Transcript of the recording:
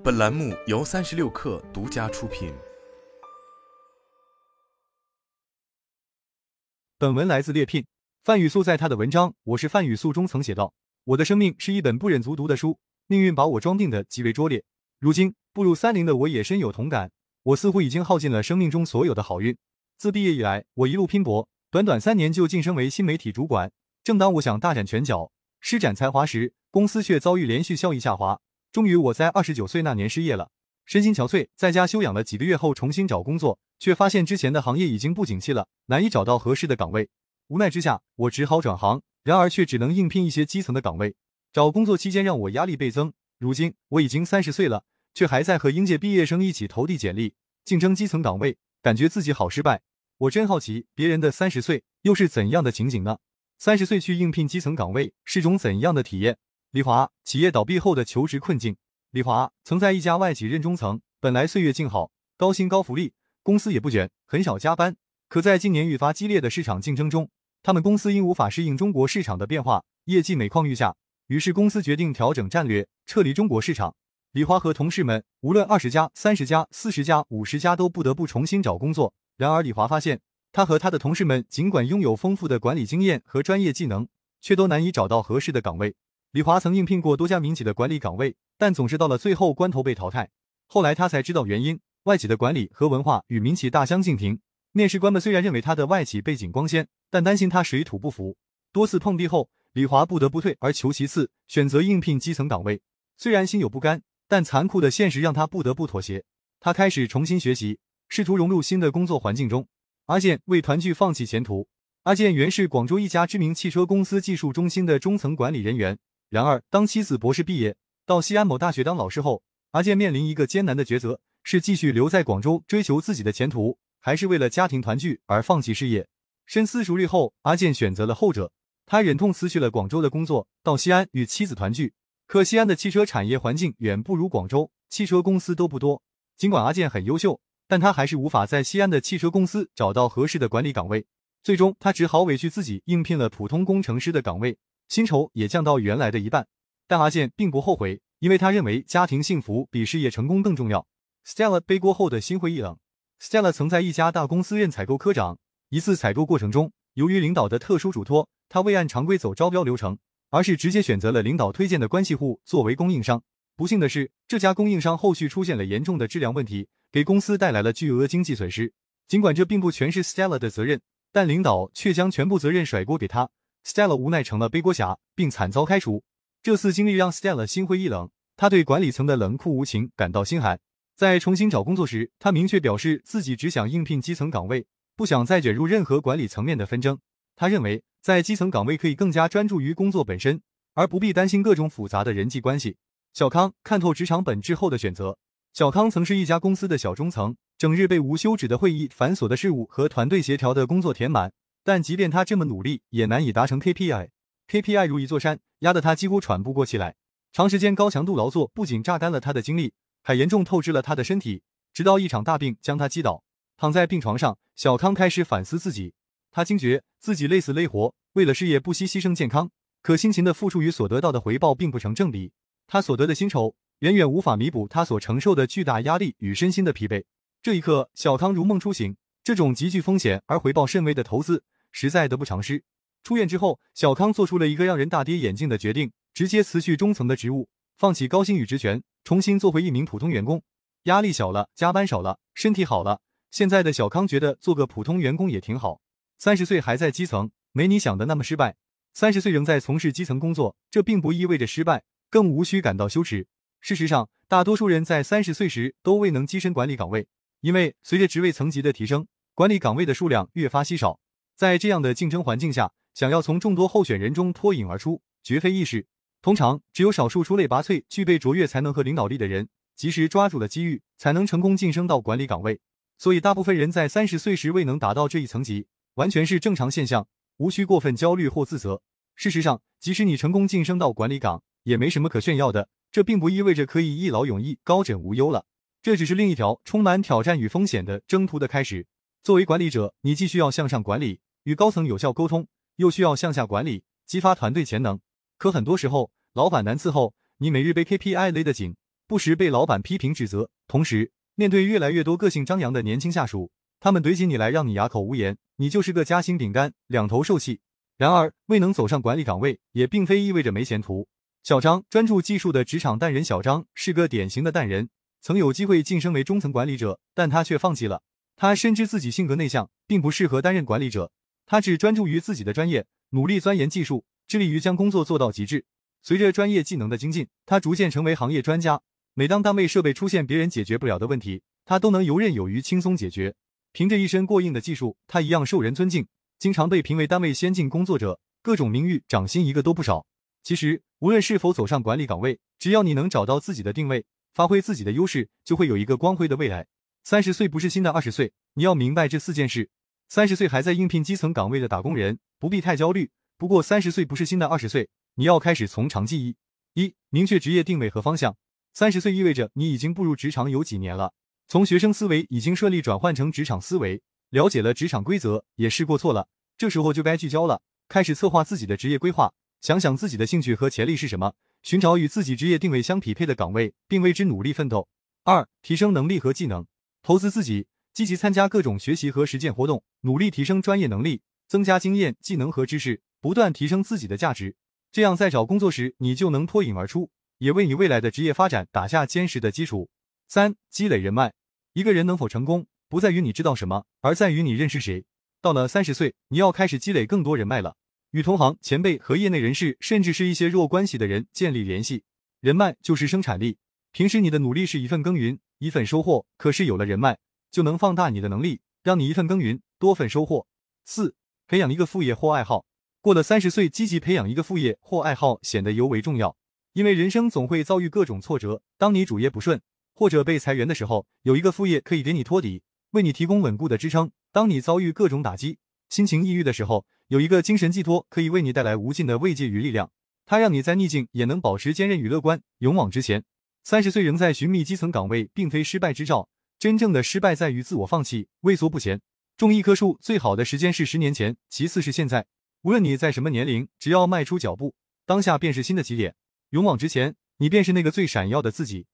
本栏目由36氪独家出品。 本文来自猎聘。范宇素在他的文章《我是范宇素》中曾写道：我的生命是一本不忍卒读的书，命运把我装订的极为拙劣。如今步入30的我也深有同感，我似乎已经耗尽了生命中所有的好运。自毕业以来，我一路拼搏，短短3年就晋升为新媒体主管。正当我想大展拳脚，施展才华时，公司却遭遇连续效益下滑。终于我在29岁那年失业了，身心憔悴，在家休养了几个月后重新找工作，却发现之前的行业已经不景气了，难以找到合适的岗位。无奈之下，我只好转行，然而却只能应聘一些基层的岗位。找工作期间让我压力倍增，如今我已经30岁了，却还在和应届毕业生一起投递简历，竞争基层岗位，感觉自己好失败。我真好奇，别人的30岁又是怎样的情景呢？30岁去应聘基层岗位是种怎样的体验？李华，企业倒闭后的求职困境。李华曾在一家外企任中层，本来岁月静好，高薪高福利，公司也不卷，很少加班。可在今年愈发激烈的市场竞争中，他们公司因无法适应中国市场的变化，业绩每况愈下，于是公司决定调整战略，撤离中国市场。李华和同事们无论20家、30家、40家、50家都不得不重新找工作。然而李华发现，他和他的同事们尽管拥有丰富的管理经验和专业技能，却都难以找到合适的岗位。李华曾应聘过多家民企的管理岗位，但总是到了最后关头被淘汰。后来他才知道原因，外企的管理和文化与民企大相径庭。面试官们虽然认为他的外企背景光鲜，但担心他水土不服。多次碰壁后，李华不得不退而求其次，选择应聘基层岗位。虽然心有不甘，但残酷的现实让他不得不妥协。他开始重新学习，试图融入新的工作环境中。阿健为团聚放弃前途。阿健原是广州一家知名汽车公司技术中心的中层管理人员。然而，当妻子博士毕业，到西安某大学当老师后，阿健面临一个艰难的抉择：是继续留在广州追求自己的前途，还是为了家庭团聚而放弃事业？深思熟虑后，阿健选择了后者。他忍痛辞去了广州的工作，到西安与妻子团聚。可西安的汽车产业环境远不如广州，汽车公司都不多。尽管阿健很优秀，但他还是无法在西安的汽车公司找到合适的管理岗位。最终，他只好委屈自己应聘了普通工程师的岗位，薪酬也降到原来的一半。但阿健并不后悔，因为他认为家庭幸福比事业成功更重要。Stella 背锅后的心灰意冷。Stella 曾在一家大公司任采购科长，一次采购过程中，由于领导的特殊嘱托，他未按常规走招标流程，而是直接选择了领导推荐的关系户作为供应商。不幸的是，这家供应商后续出现了严重的质量问题，给公司带来了巨额经济损失。尽管这并不全是 Stella 的责任，但领导却将全部责任甩锅给他。Stella 无奈成了背锅侠，并惨遭开除。这次经历让 Stella 心灰意冷，他对管理层的冷酷无情感到心寒。在重新找工作时，他明确表示自己只想应聘基层岗位，不想再卷入任何管理层面的纷争。他认为，在基层岗位可以更加专注于工作本身，而不必担心各种复杂的人际关系。小康看透职场本质后的选择。小康曾是一家公司的小中层，整日被无休止的会议、繁琐的事务和团队协调的工作填满，但即便他这么努力，也难以达成 KPI 如一座山，压得他几乎喘不过气来。长时间高强度劳作不仅榨干了他的精力，还严重透支了他的身体，直到一场大病将他击倒。躺在病床上，小康开始反思自己。他惊觉自己累死累活，为了事业不惜牺牲健康，可辛勤的付出与所得到的回报并不成正比。他所得的薪酬远远无法弥补他所承受的巨大压力与身心的疲惫。这一刻，小康如梦初醒，这种极具风险而回报甚微的投资，实在得不偿失。出院之后，小康做出了一个让人大跌眼镜的决定，直接辞去中层的职务，放弃高薪与职权，重新做回一名普通员工。压力小了，加班少了，身体好了，现在的小康觉得做个普通员工也挺好。30岁还在基层，没你想的那么失败。30岁仍在从事基层工作，这并不意味着失败，更无需感到羞耻。事实上，大多数人在30岁时都未能跻身管理岗位，因为随着职位层级的提升，管理岗位的数量越发稀少。在这样的竞争环境下，想要从众多候选人中脱颖而出，绝非易事。通常，只有少数出类拔萃、具备卓越才能和领导力的人，及时抓住了机遇，才能成功晋升到管理岗位。所以，大部分人在30岁时未能达到这一层级，完全是正常现象，无需过分焦虑或自责。事实上，即使你成功晋升到管理岗，也没什么可炫耀的，这并不意味着可以一劳永逸、高枕无忧了。这只是另一条充满挑战与风险的征途的开始。作为管理者，你既需要向上管理，与高层有效沟通，又需要向下管理，激发团队潜能。可很多时候，老板难伺候，你每日被 KPI 勒得紧， 不时被老板批评指责。同时，面对越来越多个性张扬的年轻下属，他们怼起你来让你哑口无言，你就是个夹心饼干，两头受气。然而，未能走上管理岗位，也并非意味着没前途。小张，专注技术的职场淡人小张，是个典型的淡人，曾有机会晋升为中层管理者，但他却放弃了。他深知自己性格内向，并不适合担任管理者，他只专注于自己的专业，努力钻研技术，致力于将工作做到极致。随着专业技能的精进，他逐渐成为行业专家。每当单位设备出现别人解决不了的问题，他都能游刃有余轻松解决。凭着一身过硬的技术，他一样受人尊敬，经常被评为单位先进工作者，各种名誉涨薪一个都不少。其实，无论是否走上管理岗位，只要你能找到自己的定位，发挥自己的优势，就会有一个光辉的未来。30岁不是新的20岁，你要明白这4件事。30岁还在应聘基层岗位的打工人，不必太焦虑。不过30岁不是新的20岁，你要开始从长计议。1. 明确职业定位和方向。30岁意味着你已经步入职场有几年了，从学生思维已经顺利转换成职场思维，了解了职场规则，也试过错了，这时候就该聚焦了，开始策划自己的职业规划，想想自己的兴趣和潜力是什么，寻找与自己职业定位相匹配的岗位，并为之努力奋斗。2. 提升能力和技能。投资自己，积极参加各种学习和实践活动，努力提升专业能力，增加经验、技能和知识，不断提升自己的价值。这样在找工作时，你就能脱颖而出，也为你未来的职业发展打下坚实的基础。3. 积累人脉。一个人能否成功，不在于你知道什么，而在于你认识谁。到了30岁，你要开始积累更多人脉了，与同行、前辈和业内人士，甚至是一些弱关系的人建立联系。人脉就是生产力。平时你的努力是一份耕耘，一份收获，可是有了人脉，就能放大你的能力，让你一份耕耘，多份收获。4. 培养一个副业或爱好。过了30岁，积极培养一个副业或爱好显得尤为重要，因为人生总会遭遇各种挫折，当你主业不顺，或者被裁员的时候，有一个副业可以给你托底，为你提供稳固的支撑；当你遭遇各种打击，心情抑郁的时候，有一个精神寄托可以为你带来无尽的慰藉与力量，它让你在逆境也能保持坚韧与乐观，勇往直前。30岁仍在寻觅基层岗位，并非失败之兆，真正的失败在于自我放弃，畏缩不前。种一棵树最好的时间是10年前，其次是现在。无论你在什么年龄，只要迈出脚步，当下便是新的起点。勇往直前，你便是那个最闪耀的自己。